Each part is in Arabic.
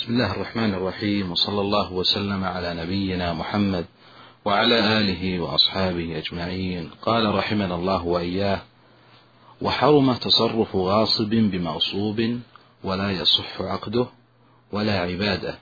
بسم الله الرحمن الرحيم، وصلى الله وسلم على نبينا محمد وعلى آله وأصحابه أجمعين. قال رحمنا الله وإياه: وحرم تصرف غاصب بمغصوب ولا يصح عقده ولا عباده.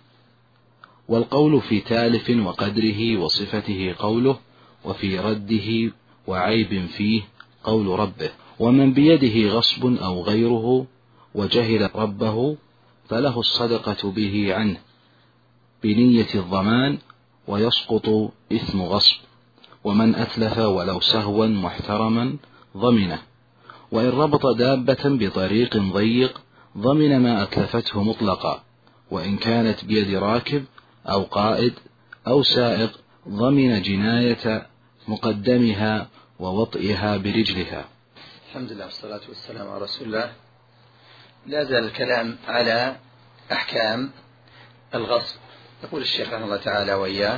والقول في تالف وقدره وصفته قوله، وفي رده وعيب فيه قول ربه. ومن بيده غصب أو غيره وجهل ربه فله الصدقة به عنه بنية الضمان، ويسقط إثم غصب. ومن أتلف ولو سهوا محترما ضمنه، وإن ربط دابة بطريق ضيق ضمن ما أتلفته مطلقا، وإن كانت بيد راكب أو قائد أو سائق ضمن جناية مقدمها ووطئها برجلها. الحمد لله والصلاة والسلام على رسول الله. لا زال الكلام على أحكام الغصب. يقول الشيخ رحمه الله تعالى وإياه: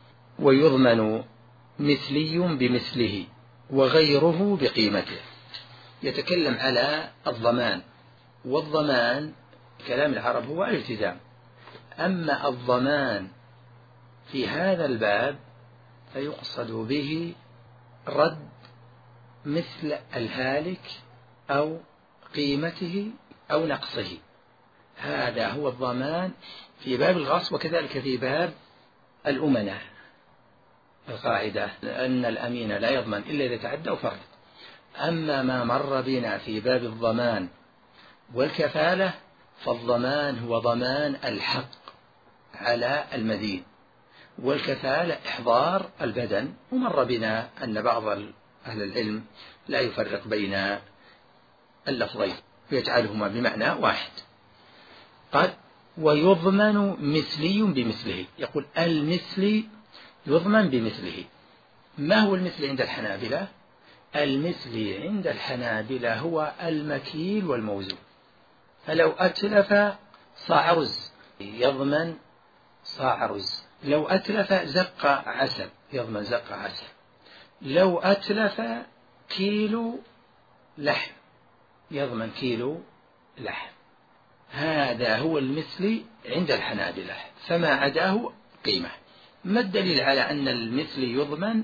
ويضمن مثلي بمثله وغيره بقيمته. يتكلم على الضمان، والضمان كلام العرب هو الالتزام. أما الضمان في هذا الباب فيقصد به رد مثل الهالك أو قيمته أو نقصه. هذا هو الضمان في باب الغصب، وكذلك في باب الأمنة. القاعدة أن الأمين لا يضمن إلا إذا تعدى أو فرط. أما ما مر بنا في باب الضمان والكفالة فالضمان هو ضمان الحق على المدين، والكفالة إحضار البدن. ومر بنا أن بعض أهل العلم لا يفرق بين اللفظين ويجعلهما بمعنى واحد. قال: ويضمن مثلي بمثله. يقول المثلي يضمن بمثله. ما هو المثلي عند الحنابلة؟ المثلي عند الحنابلة هو المكيل والموزون. فلو أتلف صاع رز يضمن صاع رز، لو أتلف زق عسل يضمن زق عسل، لو أتلف كيلو لحم يضمن كيلو لحم. هذا هو المثلي عند الحنابلة، فما عداه قيمة. ما الدليل على أن المثلي يضمن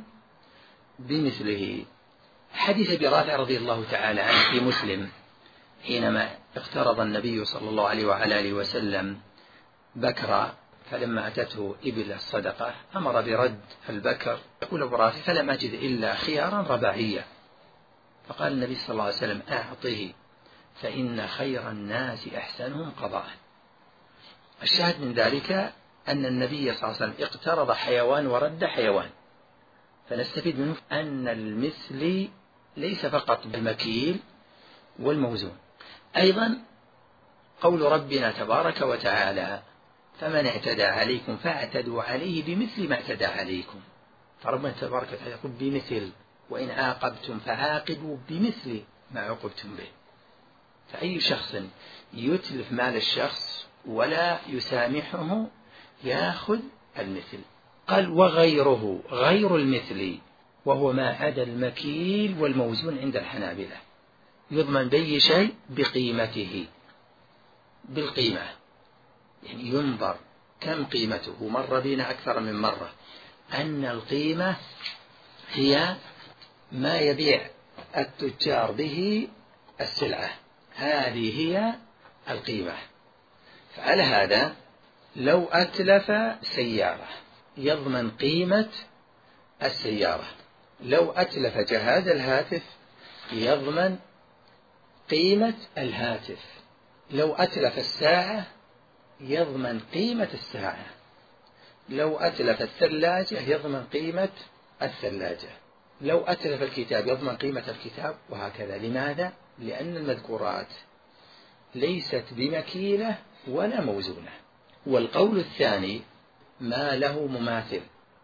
بمثله؟ حديث أبي رافع رضي الله تعالى عنه في مسلم، حينما اقترض النبي صلى الله عليه وعلى آله وسلم بكرا، فلما أتته إبل الصدقة أمر برد البكر. يقول أبو رافع: فلم أجد إلا خيارا رباعية. فقال النبي صلى الله عليه وسلم: أعطه فإن خير الناس أحسنهم قضاء. الشاهد من ذلك أن النبي صلى الله عليه وسلم اقترض حيوان ورد حيوان، فنستفيد منه أن المثل ليس فقط بالمكيل والموزون. أيضا قول ربنا تبارك وتعالى: فمن اعتدى عليكم فاعتدوا عليه بمثل ما اعتدى عليكم. فربنا تبارك وتعالى يقول بمثل، وإن عاقبتم فعاقبوا بمثل ما عوقبتم به. فأي شخص يتلف مال الشخص ولا يسامحه يأخذ المثل. قال: وغيره، غير المثل وهو ما عدا المكيل والموزون عند الحنابلة، يضمن بأي شيء بقيمته، بالقيمة. يعني ينظر كم قيمته. مر بنا أكثر من مرة أن القيمة هي ما يبيع التجار به السلعة، هذه هي القيمة. فعلى هذا لو أتلف سيارة يضمن قيمة السيارة، لو أتلف جهاز الهاتف يضمن قيمة الهاتف، لو أتلف الساعة يضمن قيمة الساعة، لو أتلف الثلاجة يضمن قيمة الثلاجة، لو أتلف الكتاب يضمن قيمة الكتاب، وهكذا. لماذا؟ لأن المذكورات ليست بمكيلة ولا موزونة. والقول الثاني ما له مماثل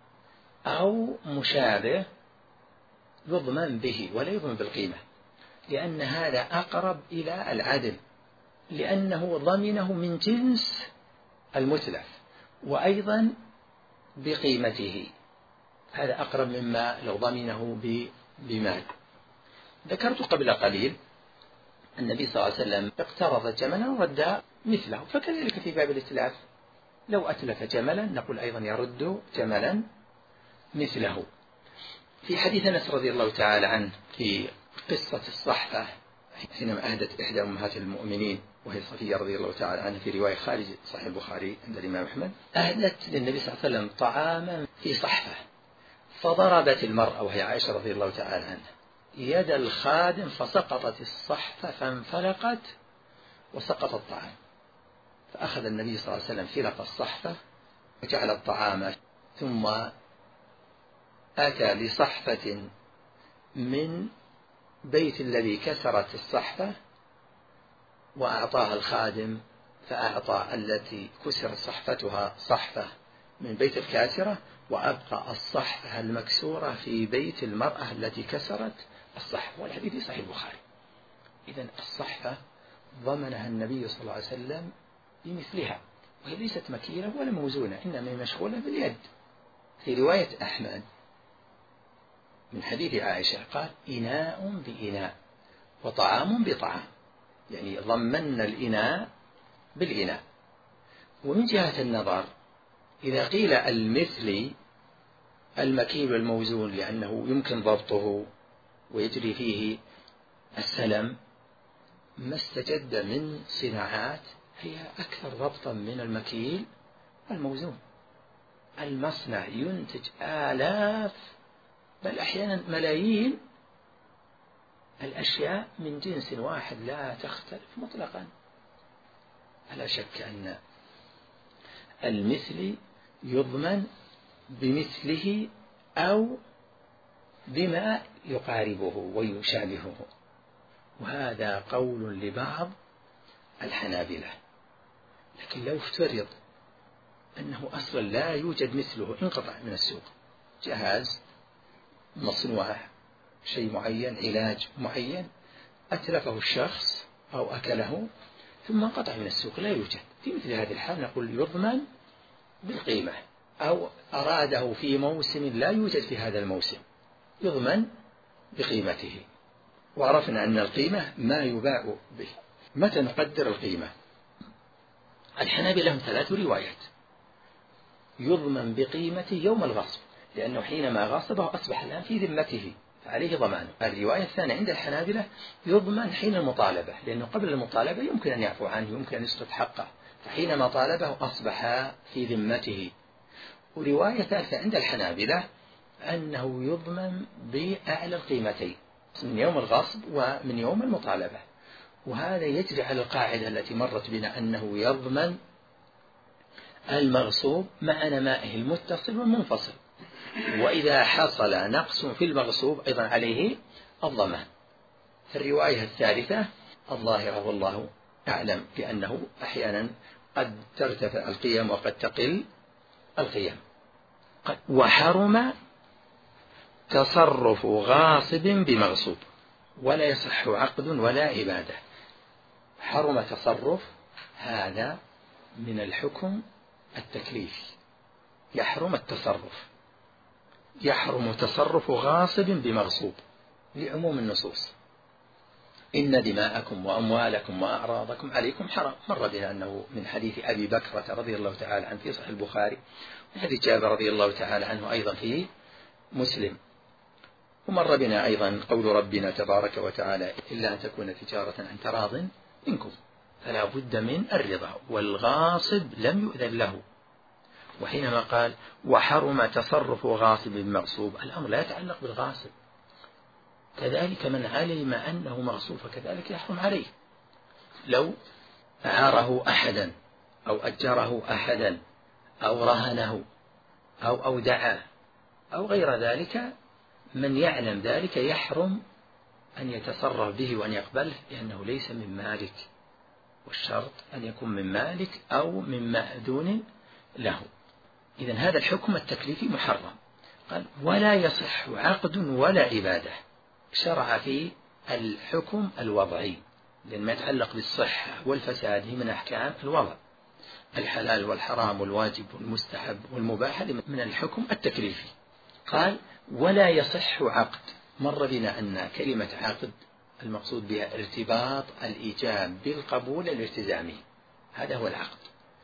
أو مشابه يضمن به ولا يضمن بالقيمة، لأن هذا أقرب إلى العدل، لأنه ضمنه من جنس المتلف وأيضا بقيمته. هذا أقرب مما لو ضمنه بمال. ذكرت قبل قليل النبي صلى الله عليه وسلم اقترض جملا ورد مثله، فكذلك في باب الاتلاف لو أتلف جملا نقول أيضا يرد جملا مثله. في حديث أنس رضي الله تعالى عنه في قصة الصحفة حينما أهدت إحدى أمهات المؤمنين وهي صفية رضي الله تعالى عنها في رواية خارج صحيح البخاري عند الإمام أحمد، أهدت للنبي صلى الله عليه وسلم طعاما في صحفة، فضربت المرأة وهي عائشة رضي الله تعالى عنها يد الخادم فسقطت الصحفة فانفلقت وسقط الطعام، فأخذ النبي صلى الله عليه وسلم فلق الصحفة وجعل الطعام، ثم أتى لصحفة من بيت الذي كسرت الصحفة وأعطاها الخادم، فأعطى التي كسر صحفتها صحفة من بيت الكاسرة، وأبقى الصحفة المكسورة في بيت المرأة التي كسرت الصحفة. والحديث في صحيح البخاري. إذن الصحفة ضمنها النبي صلى الله عليه وسلم بمثلها، وهي ليست مكيلة ولا موزونة، إنما مشغولة باليد. في رواية أحمد من حديث عائشة قال إناء بإناء وطعام بطعام، يعني ضمن الإناء بالإناء. ومن جهة النظر إذا قيل المثلي المكيل والموزون لأنه يمكن ضبطه ويجري فيه السلم، ما استجد من صناعات هي أكثر ضبطا من المكيل والموزون. المصنع ينتج آلاف بل أحيانا ملايين الأشياء من جنس واحد لا تختلف مطلقا. فلا شك أن المثل يضمن بمثله أو بما يقاربه ويشابهه، وهذا قول لبعض الحنابلة. لكن لو افترض أنه أصلا لا يوجد مثله، انقطع من السوق، جهاز مصنوع شيء معين، علاج معين، أتلفه الشخص أو أكله ثم انقطع من السوق لا يوجد، في مثل هذه الحال نقول يضمن بالقيمة، أو أراده في موسم لا يوجد في هذا الموسم يضمن بقيمته. وعرفنا أن القيمة ما يباع به. متى نقدر القيمة؟ الحنابلة لهم 3 روايات. يضمن بقيمته يوم الغصب، لأنه حينما غصبه أصبح الآن في ذمته فعليه ضمانه. الرواية الثانية عند الحنابلة يضمن حين المطالبة، لأنه قبل المطالبة يمكن أن يعفو عنه، يمكن أن يسقط حقه، فحينما طالبه أصبح في ذمته. ورواية ثالثة عند الحنابلة أنه يضمن بأعلى القيمتين، من يوم الغصب ومن يوم المطالبة. وهذا يجري على القاعدة التي مرت بنا أنه يضمن المغصوب مع نمائه المتصل والمنفصل، وإذا حصل نقص في المغصوب أيضا عليه الضمان. في الرواية الثالثة الظاهرة والله أعلم بأنه أحيانا قد ترتفع القيم وقد تقل القيم. وحرم تصرف غاصب بمغصوب ولا يصح عقد ولا عبادة. حرم تصرف هذا من الحكم التكليفي، يحرم التصرف، يحرم تصرف غاصب بمغصوب لعموم النصوص. إن دماءكم وأموالكم وأعراضكم عليكم حرام. مر بنا أنه من حديث أبي بكرة رضي الله تعالى عنه في صحيح البخاري، وحديث جابر رضي الله تعالى عنه أيضا في مسلم. ومر بنا أيضا قول ربنا تبارك وتعالى إلا أن تكون تجارة عن تراض منكم، فلا بد من الرضا، والغاصب لم يؤذن له. وحينما قال وحرم تصرف غاصب المغصوب، الأمر لا يتعلق بالغاصب، كذلك من علم أنه مغصوب فكذلك يحرم عليه. لو أعاره أحدا أو أجره أحدا أو رهنه أو أودعه أو غير ذلك، من يعلم ذلك يحرم أن يتصرف به وأن يقبله، لأنه ليس من مالك، والشرط أن يكون من مالك أو من مأذون له. إذن هذا الحكم التكليفي محرم. قال ولا يصح عقد ولا عبادة. شرع في الحكم الوضعي، لأن ما يتعلق بالصحة والفساد من أحكام الوضع، الحلال والحرام والواجب والمستحب والمباح من الحكم التكليفي. قال ولا يصح عقد. مر بنا أن كلمة عقد المقصود بها ارتباط الإيجاب بالقبول الالتزامي، هذا هو العقد.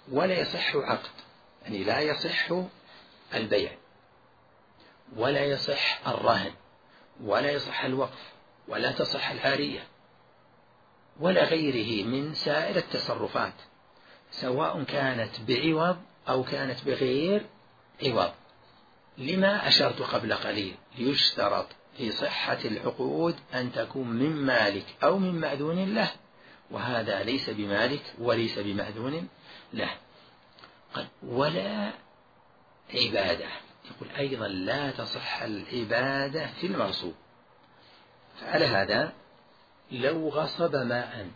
ولا يصح عقد، يعني لا يصح البيع ولا يصح الرهن ولا يصح الوقف ولا تصح العارية ولا غيره من سائر التصرفات، سواء كانت بعوض أو كانت بغير عوض. لما أشرت قبل قليل، يشترط في صحة العقود أن تكون من مالك أو من مأذون له، وهذا ليس بمالك وليس بمأذون له. ولا عبادة، يقول أيضا لا تصح العبادة في المغصوب. فعلى هذا لو غصب ماء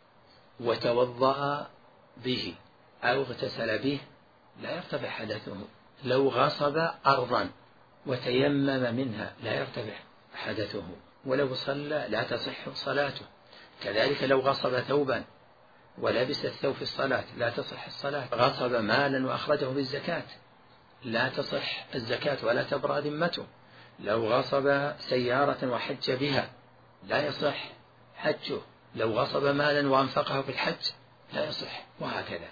وتوضأ به أو اغتسل به لا يرتفع حدثه. لو غصب أرضا وتيمم منها لا يرتفع حدثه. ولو صلى لا تصح صلاته. كذلك لو غصب ثوبا ولبس الثوب في الصلاة لا تصح الصلاة. غصب مالا وأخرجه بالزكاة لا تصح الزكاة ولا تبرأ ذمته. لو غصب سيارة وحج بها لا يصح حجه. لو غصب مالا وأنفقه في الحج لا يصح، وهكذا.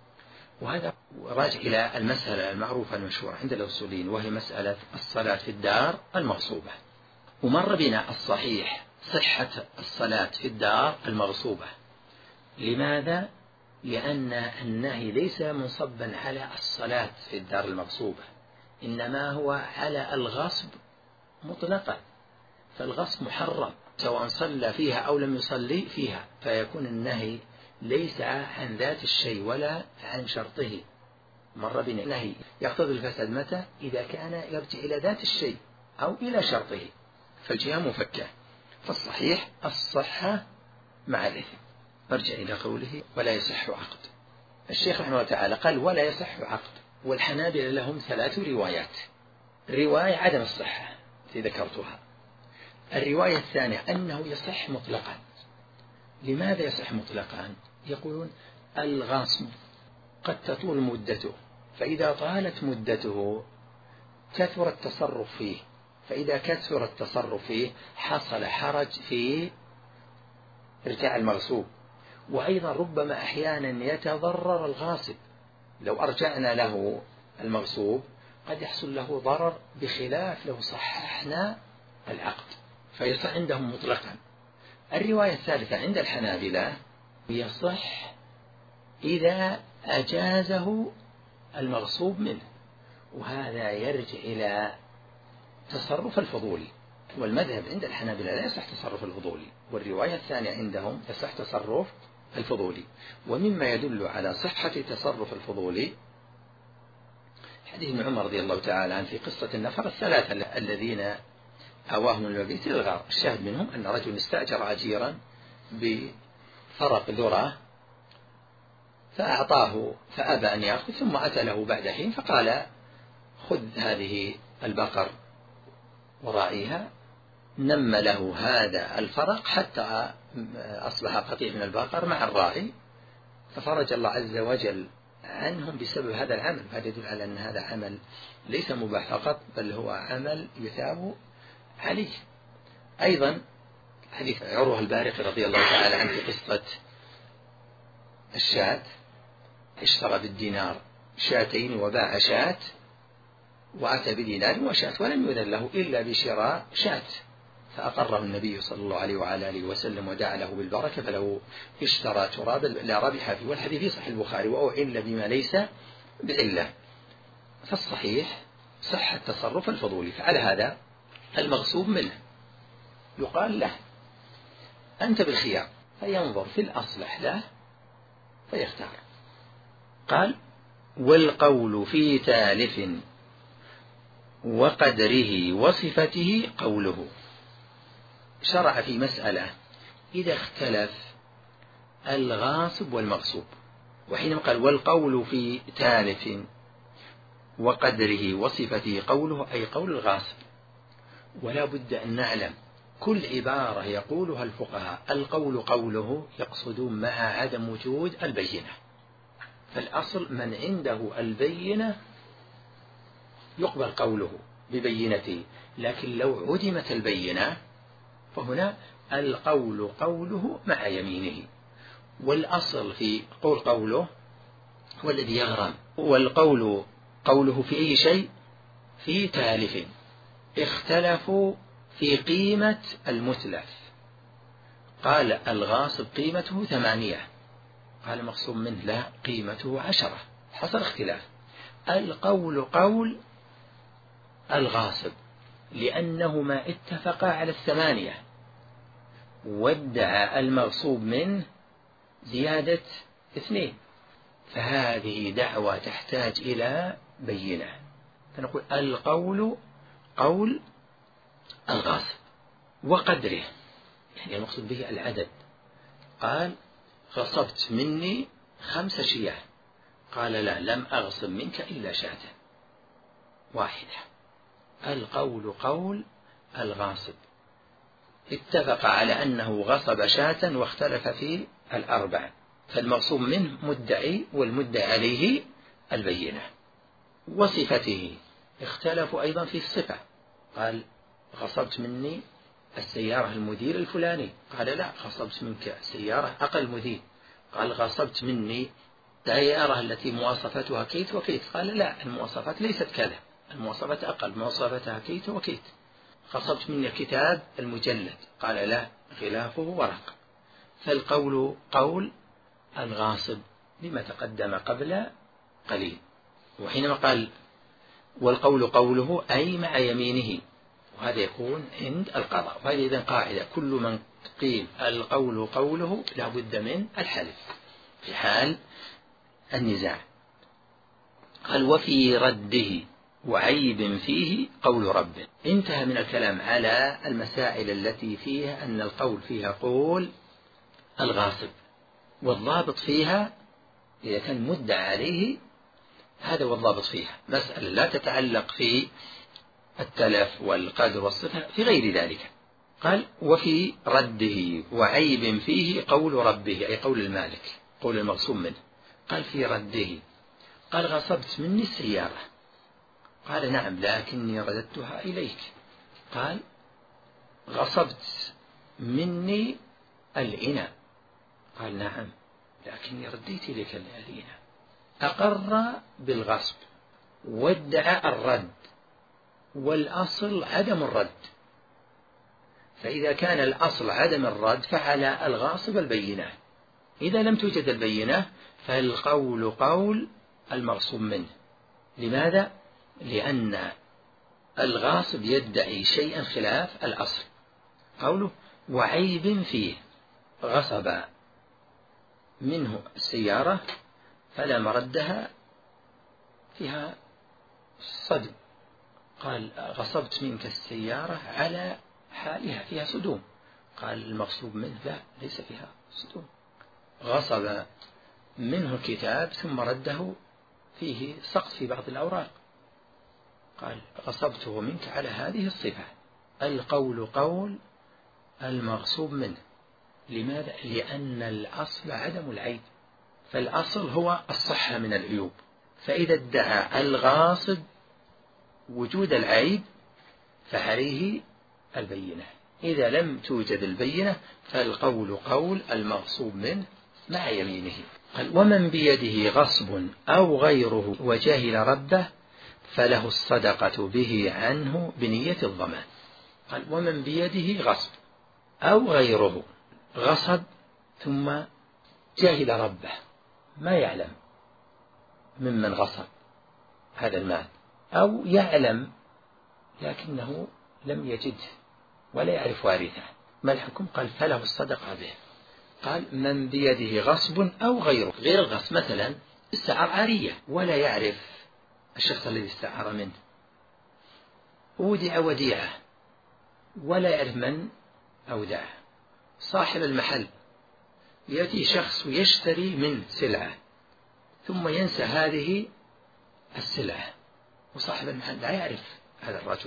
وهذا راجع إلى المسألة المعروفة المشهورة عند الأصوليين، وهي مسألة الصلاة في الدار المغصوبة. ومر بنا الصحيح صحة الصلاة في الدار المغصوبة. لماذا؟ لأن النهي ليس منصبا على الصلاة في الدار المغصوبة، إنما هو على الغصب مطلقا. فالغصب محرم سواء صلى فيها أو لم يصلي فيها، فيكون النهي ليس عن ذات الشيء ولا عن شرطه. مر بنا النهي يقتضي الفساد متى؟ إذا كان يرجع إلى ذات الشيء أو إلى شرطه، فالجهة مفكة. فالصحيح الصحة مع الإثم. نرجع إلى قوله ولا يصح عقد. الشيخ رحمه الله تعالى قال ولا يصح عقد، والحنابلة لهم 3 روايات. رواية عدم الصحة التي ذكرتها. الرواية الثانية أنه يصح مطلقا. لماذا يصح مطلقا؟ يقولون الغاصب قد تطول مدته، فإذا طالت مدته كثر التصرف فيه، فإذا كثر التصرف فيه حصل حرج في ارجاع المغصوب. وأيضا ربما أحيانا يتضرر الغاصب، لو أرجعنا له المغصوب قد يحصل له ضرر بخلاف لو صححنا العقد، فيصح عندهم مطلقا. الرواية الثالثة عند الحنابلة يصح إذا أجازه المغصوب منه، وهذا يرجع إلى تصرف الفضولي. والمذهب عند الحنابلة لا يصح تصرف الفضولي، والرواية الثانية عندهم يصح تصرف الفضولي. ومما يدل على صحة تصرف الفضولي حديث ابن عمر رضي الله تعالى عنه في قصة النفر 3 الذين أواهم المبيت للغار. الشاهد منهم أن رجل استأجر أجيرا بفرق ذرة فأعطاه فأبى أن يأخذ، ثم أتى له بعد حين فقال خذ هذه البقر وراعيها. نم له هذا الفرق حتى أصبح قطيع من البقر مع الراعي، ففرج الله عز وجل عنهم بسبب هذا العمل. هذا يدل على أن هذا عمل ليس مباح فقط، بل هو عمل يثاب عليه. أيضا حديث عروة البارقي رضي الله تعالى عنه في قصة الشاة، اشترى بالدينار 2 وباع شاة، وأتى بدينار وشاة ولم يؤذن له إلا بشراء شاة، فأقره النبي صلى الله عليه وعلى آله وسلم ودعا له بالبركة، فلو اشترى ترابا لا ربح فيه. والحديث في صحيح البخاري وأعل بما ليس بعلة. فالصحيح صح التصرف الفضولي. فعلى هذا المغصوب منه يقال له أنت بالخيار، فينظر في الأصلح له فيختار. قال والقول في تالف وقدره وصفته قوله. شرع في مسألة إذا اختلف الغاصب والمغصوب، وحينما قال والقول في تالف وقدره وصفته قوله أي قول الغاصب. ولا بد أن نعلم كل عبارة يقولها الفقهاء القول قوله يقصدون مع عدم وجود البينة. فالأصل من عنده البينة يقبل قوله ببينته، لكن لو عدمت البينة فهنا القول قوله مع يمينه. والأصل في قول قوله هو الذي يغرم. والقول قوله في أي شيء؟ في تالف. اختلفوا في قيمة المتلف، قال الغاصب قيمته 8، قال مقصود منه لا قيمته 10، حصل اختلاف. القول قول الغاصب لأنهما اتفقا على 8، وادعى المغصوب منه زيادة 2، فهذه دعوى تحتاج إلى بينة. فنقول القول قول الغاصب وقدره، يعني المقصود به العدد. قال غصبت مني 5 شياه، قال لا لم أغصب منك إلا شاة واحدة. القول قول الغاصب، اتفق على أنه غصب شاة واختلف في 4، فالمغصوب منه مدعي والمدعي عليه البينة. وصفته اختلفوا أيضا في الصفة، قال غصبت مني السيارة المدير الفلاني، قال لا غصبت منك سيارة أقل مدير، قال غصبت مني السيارة التي مواصفتها كيت وكيت، قال لا المواصفات ليست كذا، المواصفات أقل، مواصفتها كيت وكيت. غصبت مني الكتاب المجلد، قال لا غلافه ورق. فالقول قول الغاصب لما تقدم قبل قليل. وحينما قال والقول قوله أي مع يمينه، وهذا يكون عند القضاء. وهذه إذن قاعدة، كل من قيل القول قوله لا بد من الحلف في حال النزاع. قال وفي رده وعيب فيه قول ربه. انتهى من الكلام على المسائل التي فيها أن القول فيها قول الغاصب، والضابط فيها إذا كان مدعى عليه، هذا هو الضابط فيها، مسألة لا تتعلق في التلف والقدر والصفة في غير ذلك. قال وفي رده وعيب فيه قول ربه، أي قول المالك، قول المغصوب منه. قال في رده، قال غصبت مني السيارة، قال نعم لكني رددتها إليك. قال غصبت مني الإناء، قال نعم لكني رديت إليك الإناء. أقر بالغصب وادعى الرد، والأصل عدم الرد، فإذا كان الأصل عدم الرد فعلى الغاصب البينة. إذا لم توجد البينة فالقول قول المغصوب منه. لماذا؟ لأن الغاصب يدعي شيئا خلاف الأصل. قوله وعيب فيه، غصب منه السيارة فلا مردها فيها صدم، قال غصبت منك السيارة على حالها فيها صدوم، قال المغصوب منه لا ليس فيها صدوم. غصب منه الكتاب ثم رده فيه سقط في بعض الأوراق، قال غصبته منك على هذه الصفة. القول قول المغصوب منه. لماذا؟ لأن الأصل عدم العيب، فالأصل هو الصحة من العيوب، فإذا ادعى الغاصب وجود العيب فعليه البينة. إذا لم توجد البينة فالقول قول المغصوب منه مع يمينه. قال ومن بيده غصب أو غيره وجهل ربه فله الصدقة به عنه بنية الضمان. قال ومن بيده غصب أو غيره، غصب ثم جهل ربه، ما يعلم ممن غصب هذا المال، أو يعلم لكنه لم يجده ولا يعرف وارثه، ما الحكم؟ قال فله الصدقة به. قال من بيده غصب أو غيره، غير الغصب مثلا استعار عارية ولا يعرف الشخص الذي استعار منه، أودع وديعة ولا يعرف من أودعه، صاحب المحل يأتي شخص ويشتري من سلعة ثم ينسى هذه السلعة، وصاحب المحل لا يعرف هذا الرجل،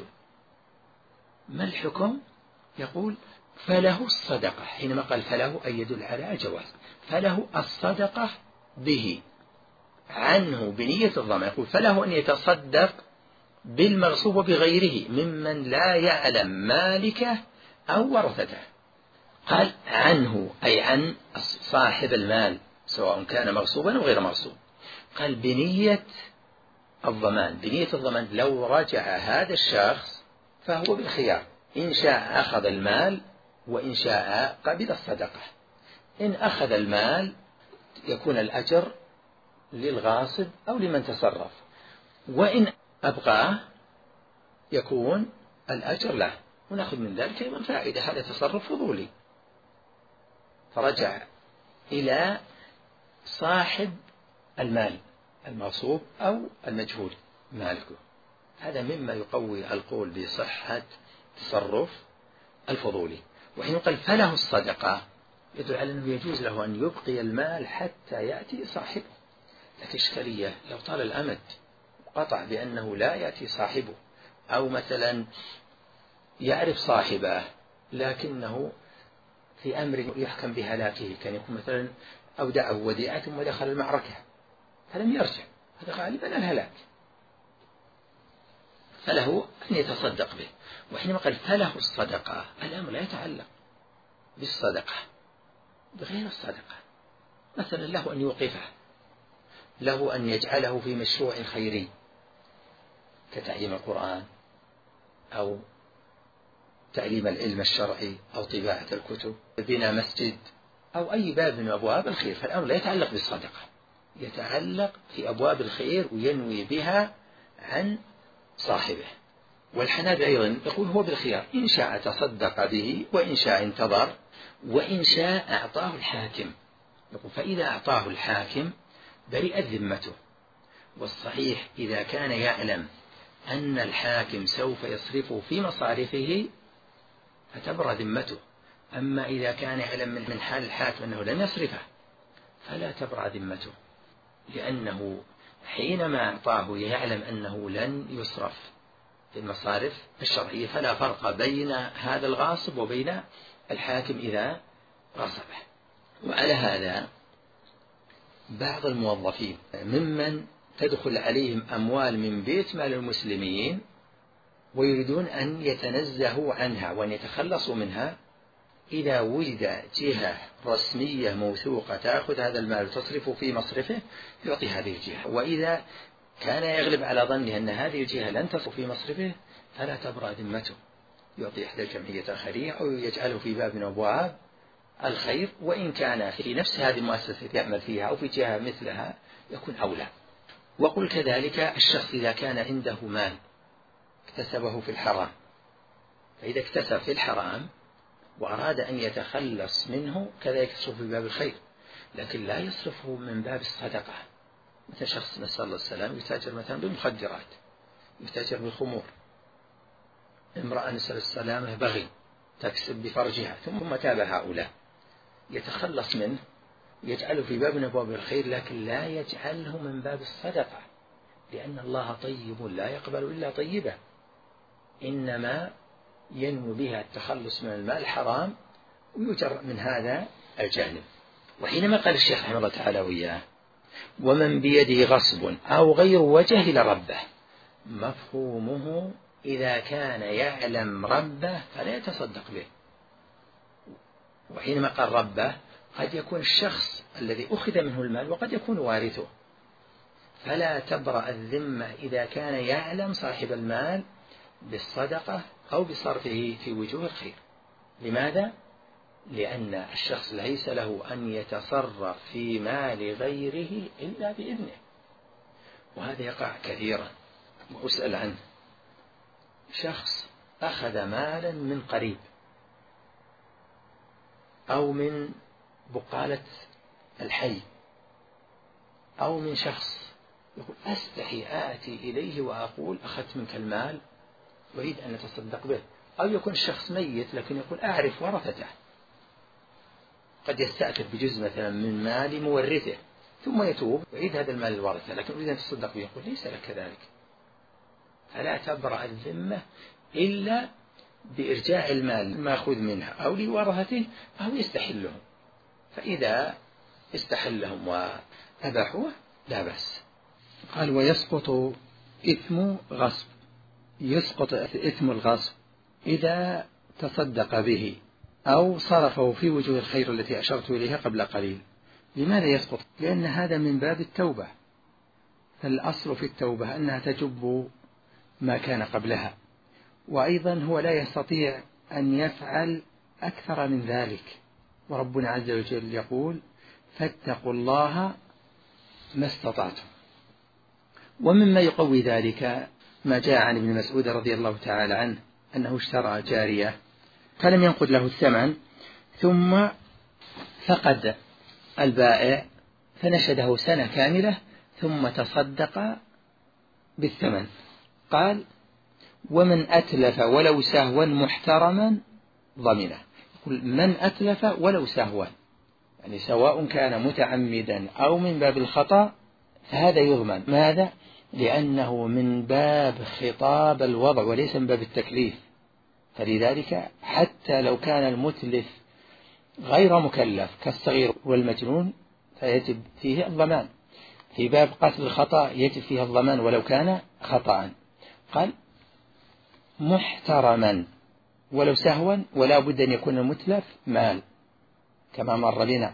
ما الحكم؟ يقول فله الصدقة. حينما قال فله أي يدل على الجواز، فله الصدقة به عنه بنية الضمان. يقول فله أن يتصدق بالمغصوب بغيره ممن لا يعلم مالكه أو ورثته. قال عنه أي عن صاحب المال سواء كان مغصوبا أو غير مغصوب، قال بنية الضمان. بنية الضمان لو رجع هذا الشخص فهو بالخيار، إن شاء أخذ المال وإن شاء قبل الصدقة. إن أخذ المال يكون الأجر للغاصب أو لمن تصرف، وإن أبقاه يكون الأجر له. ونأخذ من ذلك أيضا فائدة، هذا تصرف فضولي، فرجع إلى صاحب المال المغصوب أو المجهول مالكه. هذا مما يقوي القول بصحة تصرف الفضولي. وحين قال فله الصدقة يدل على أنه يجوز له أن يبقي المال حتى يأتي صاحبه. لكن إشكالية لو طال الأمد قطع بأنه لا يأتي صاحبه، أو مثلا يعرف صاحبه لكنه في أمر يحكم بهلاكه، كان يكون مثلا أودعه وديعة ثم دخل المعركة فلم يرجع، هذا غالبا الهلاك، فله أن يتصدق به. وحينما قال فله الصدقة الأمر لا يتعلق بالصدقة بغير الصدقة. مثلا له أن يوقفه، له أن يجعله في مشروع خيري كتعليم القرآن أو تعليم العلم الشرعي أو طباعة الكتب، بناء مسجد أو أي باب من أبواب الخير. فالأمر لا يتعلق بالصدقة، يتعلق في أبواب الخير وينوي بها عن صاحبه. والحنابلة أيضا يقول هو بالخيار، إن شاء تصدق به وإن شاء انتظر وإن شاء أعطاه الحاكم. يقول فإذا أعطاه الحاكم برئت ذمته. والصحيح إذا كان يعلم أن الحاكم سوف يصرفه في مصارفه فتبرأ ذمته. أما إذا كان يعلم من حال الحاكم أنه لن يصرفه فلا تبرأ ذمته، لأنه حينما أعطاه يعلم أنه لن يصرف في المصارف الشرعية، فلا فرق بين هذا الغاصب وبين الحاكم إذا غصبه. وعلى هذا بعض الموظفين ممن تدخل عليهم أموال من بيت مال المسلمين ويريدون أن يتنزهوا عنها وأن يتخلصوا منها، إذا وجد جهة رسمية موثوقة تأخذ هذا المال وتصرفه في مصرفه يعطي هذه الجهة. وإذا كان يغلب على ظنه أن هذه الجهة لن تصرف في مصرفه فلا تبرأ ذمته، يعطي إحدى الجمعية الخيرية أو يجعله في باب من أبواب الخير، وإن كان في نفس هذه المؤسسة يعمل فيها أو في جهة مثلها يكون أولى. وقل كذلك الشخص إذا كان عنده مال اكتسبه في الحرام، فإذا اكتسب في الحرام وأراد أن يتخلص منه كذلك يصرف في باب الخير، لكن لا يصرفه من باب الصدقة. مثل شخص نسأل الله السلام يتاجر مثلا بالمخدرات، يتاجر بالخمور، امرأة نسأل السلامة بغي تكسب بفرجها، ثم تابع هؤلاء يتخلص منه يجعله في باب من أبواب الخير، لكن لا يجعله من باب الصدقة، لأن الله طيب لا يقبل إلا طيبا، إنما ينوي بها التخلص من المال الحرام ويجر من هذا الجانب. وحينما قال الشيخ رحمه الله تعالى وإياه ومن بيده غصب أو غير وجه لربه، مفهومه إذا كان يعلم ربه فلا يتصدق به. وحينما قال ربه قد يكون الشخص الذي أخذ منه المال وقد يكون وارثه، فلا تبرأ الذمة إذا كان يعلم صاحب المال بالصدقة أو بصرفه في وجوه الخير. لماذا؟ لأن الشخص ليس له أن يتصرف في مال غيره إلا بإذنه، وهذا يقع كثيرا وأسأل عنه. شخص أخذ مالا من قريب أو من بقالة الحي أو من شخص، يقول أستحي آتي إليه وأقول أخذت منك المال أريد أن أتصدق به. أو يكون الشخص ميت لكن يقول أعرف ورثته، قد يستأثر بجزء مثلا من مال مورثه ثم يتوب ويعيد هذا المال الورثة، لكن أريد أن أتصدق به، يقول ليس لك كذلك. فلا تبرأ الذمة إلا بإرجاع المال المأخوذ منها أو لورثته أو يستحلهم، فإذا استحلهم وأباحوه لا بأس. قال ويسقط إثم غصب، يسقط إثم الغصب إذا تصدق به أو صرفه في وجوه الخير التي أشرت إليها قبل قليل. لماذا يسقط؟ لأن هذا من باب التوبة، فالأصل في التوبة أنها تجب ما كان قبلها، وأيضا هو لا يستطيع أن يفعل أكثر من ذلك، وربنا عز وجل يقول فاتقوا الله ما استطعتم. ومما يقوي ذلك ما جاء عن ابن مسعود رضي الله تعالى عنه أنه اشترى جارية فلم ينقد له الثمن، ثم فقد البائع فنشده سنة كاملة ثم تصدق بالثمن. قال ومن أتلف ولو سهوا محترما ضمنه. يقول من أتلف ولو سهوا، يعني سواء كان متعمدا أو من باب الخطأ فهذا يضمن. ماذا؟ لأنه من باب خطاب الوضع وليس من باب التكليف، فلذلك حتى لو كان المتلف غير مكلف كالصغير والمجنون فيجب فيه الضمان. في باب قتل الخطأ يجب فيه الضمان ولو كان خطأ. قال محترما ولو سهوا، ولا بد أن يكون المتلف مال كما مر بنا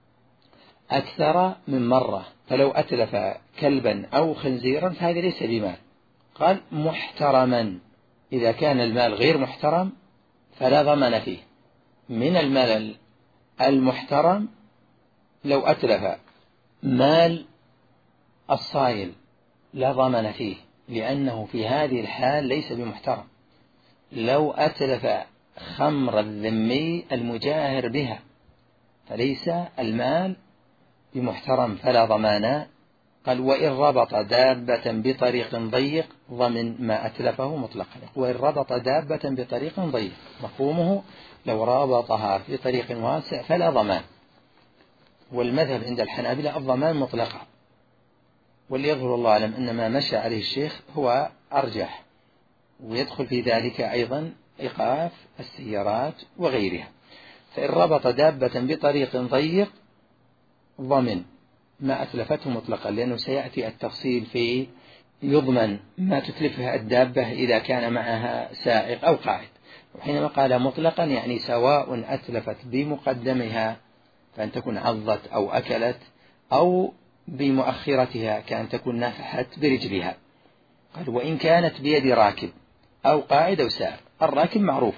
أكثر من مرة، فلو أتلف كلبا أو خنزيرا فهذا ليس بمال. قال محترما، إذا كان المال غير محترم فلا ضمان فيه. من المال المحترم لو أتلف مال الصائل لا ضمان فيه، لأنه في هذه الحال ليس بمحترم. لو أتلف خمر الذمي المجاهر بها فليس المال بمحترم فلا ضمان. قال وإن ربط دابة بطريق ضيق ضمن ما أتلفه مطلقا. وإن ربط دابة بطريق ضيق مفهومه لو رابطها في طريق واسع فلا ضمان، والمذهب عند الحنابلة الضمان مطلقا، وليظهر الله أعلم أن ما مشى عليه الشيخ هو أرجح، ويدخل في ذلك أيضا إيقاف السيارات وغيرها. فإن ربط دابة بطريق ضيق ضمن ما أتلفته مطلقا، لأنه سيأتي التفصيل في يضمن ما تتلفها الدابة إذا كان معها سائق أو قائد. وحينما قال مطلقا يعني سواء أتلفت بمقدمها كأن تكون عضت أو أكلت، أو بمؤخرتها كأن تكون نفحت برجلها. قال وإن كانت بيد راكب أو قائد أو سائق. الراكب معروف،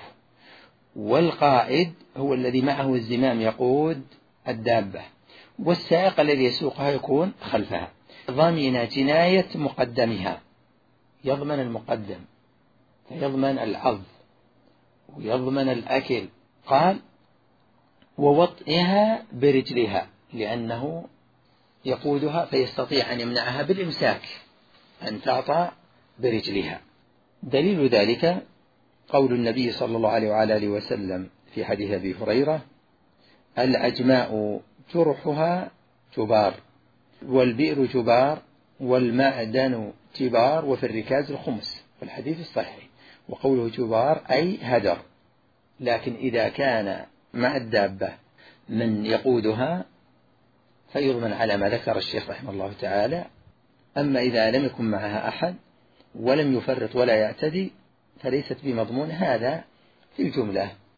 والقائد هو الذي معه الزمام يقود الدابة، والسائق الذي يسوقها يكون خلفها. ضمن جناية مقدمها، يضمن المقدم فيضمن العض ويضمن الأكل. قال ووطئها برجلها، لأنه يقودها فيستطيع أن يمنعها بالإمساك أن تعطى برجلها. دليل ذلك قول النبي صلى الله عليه وعلى آله وسلم في حديث أبي هريرة العجماء جرحها جبار، والبئر جبار، والمعدن جبار، وفي الركاز الخمس، والحديث الصحيح. وقوله جبار أي هدر، لكن إذا كان مع الدابة من يقودها فيضمن على ما ذكر الشيخ رحمه الله تعالى. أما إذا لم يكن معها أحد ولم يفرط ولا يعتدي فليست بمضمون. هذا في الجملة.